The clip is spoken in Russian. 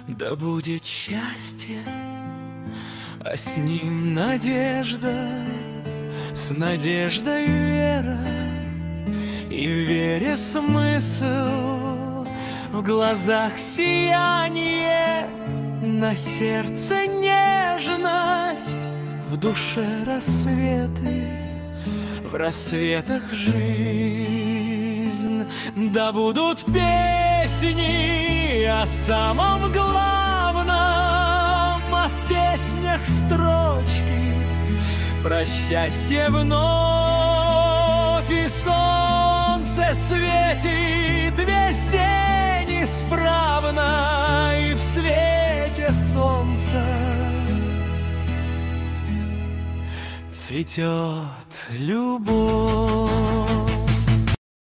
Да будет счастье, а с ним надежда, с надеждой вера, и в вере смысл, в глазах сияние, на сердце нежность, в душе рассветы, в рассветах жизнь. Да будут песни о самом главном, а в песнях строчки про счастье вновь. И солнце светит весь день исправно, и в свете солнца цветет любовь.